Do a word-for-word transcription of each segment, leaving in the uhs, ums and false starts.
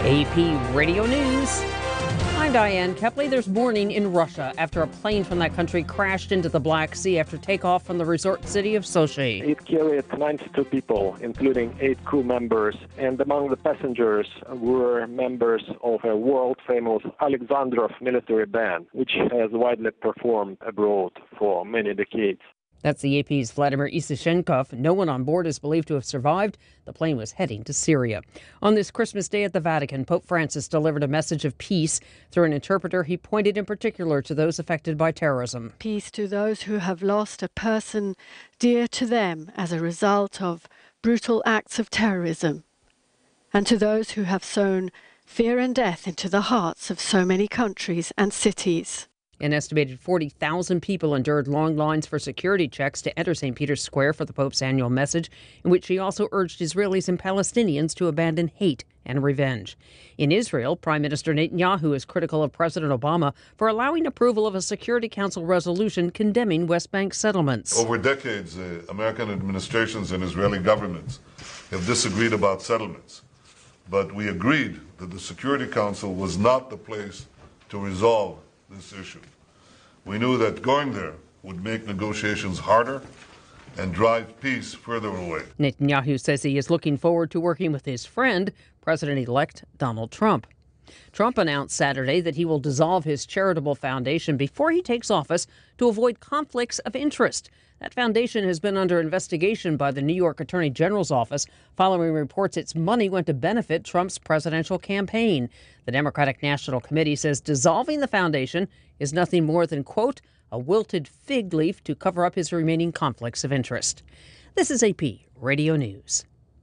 A P Radio News. I'm Diane Kepley. There's mourning in Russia after a plane from that country crashed into the Black Sea after takeoff from the resort city of Sochi. It carried ninety-two people, including eight crew members, and among the passengers were members of a world-famous Alexandrov military band, which has widely performed abroad for many decades. That's the A P's Vladimir Isashenkov. No one on board is believed to have survived. The plane was heading to Syria. On this Christmas Day at the Vatican, Pope Francis delivered a message of peace. Through an interpreter, he pointed in particular to those affected by terrorism. Peace to those who have lost a person dear to them as a result of brutal acts of terrorism, and to those who have sown fear and death into the hearts of so many countries and cities. An estimated forty thousand people endured long lines for security checks to enter Saint Peter's Square for the Pope's annual message, in which he also urged Israelis and Palestinians to abandon hate and revenge. In Israel, Prime Minister Netanyahu is critical of President Obama for allowing approval of a Security Council resolution condemning West Bank settlements. Over decades, uh, American administrations and Israeli governments have disagreed about settlements, but we agreed that the Security Council was not the place to resolve this issue. We knew that going there would make negotiations harder and drive peace further away. Netanyahu says he is looking forward to working with his friend, President-elect Donald Trump. Trump announced Saturday that he will dissolve his charitable foundation before he takes office to avoid conflicts of interest. That foundation has been under investigation by the New York Attorney General's office following reports its money went to benefit Trump's presidential campaign. The Democratic National Committee says dissolving the foundation is nothing more than, quote, a wilted fig leaf to cover up his remaining conflicts of interest. This is A P Radio News.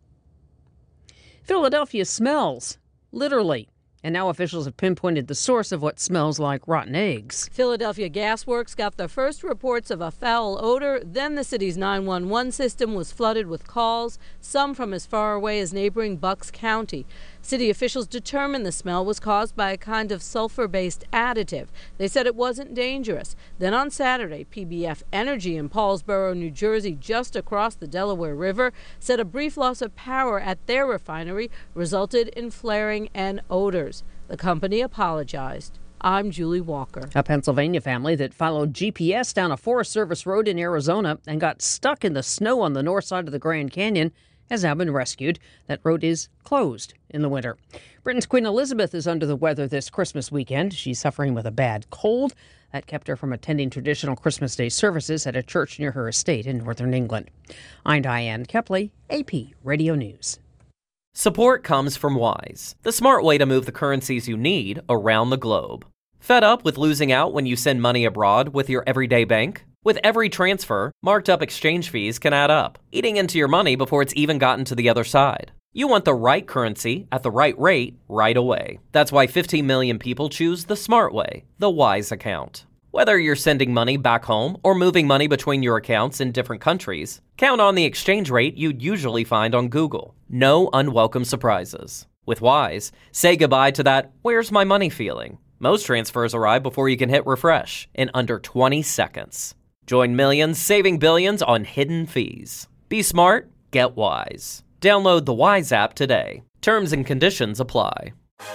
Philadelphia smells, literally. And now officials have pinpointed the source of what smells like rotten eggs. Philadelphia Gas Works got the first reports of a foul odor. Then the city's nine one one system was flooded with calls, some from as far away as neighboring Bucks County. City officials determined the smell was caused by a kind of sulfur-based additive. They said it wasn't dangerous. Then on Saturday, P B F Energy in Paulsboro, New Jersey, just across the Delaware River, said a brief loss of power at their refinery resulted in flaring and odors. The company apologized. I'm Julie Walker. A Pennsylvania family that followed G P S down a Forest Service road in Arizona and got stuck in the snow on the north side of the Grand Canyon has now been rescued. That road is closed in the winter. Britain's Queen Elizabeth is under the weather this Christmas weekend. She's suffering with a bad cold. That kept her from attending traditional Christmas Day services at a church near her estate in northern England. I'm Diane Kepley, A P Radio News. Support comes from Wise, the smart way to move the currencies you need around the globe. Fed up with losing out when you send money abroad with your everyday bank? With every transfer, marked up exchange fees can add up, eating into your money before it's even gotten to the other side. You want the right currency at the right rate right away. That's why fifteen million people choose the smart way, the Wise account. Whether you're sending money back home or moving money between your accounts in different countries, count on the exchange rate you'd usually find on Google. No unwelcome surprises. With Wise, say goodbye to that "where's my money" feeling. Most transfers arrive before you can hit refresh in under twenty seconds. Join millions saving billions on hidden fees. Be smart, get Wise. Download the Wise app today. Terms and conditions apply.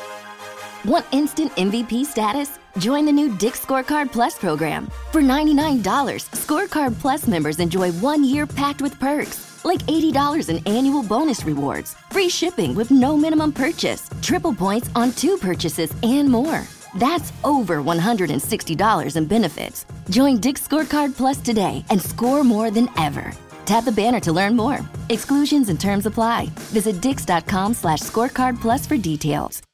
Want instant M V P status? Join the new Dick's Scorecard Plus program. For ninety-nine dollars, Scorecard Plus members enjoy one year packed with perks, like eighty dollars in annual bonus rewards, free shipping with no minimum purchase, triple points on two purchases, and more. That's over one hundred sixty dollars in benefits. Join Dick's Scorecard Plus today and score more than ever. Tap the banner to learn more. Exclusions and terms apply. Visit dix.com slash scorecard plus for details.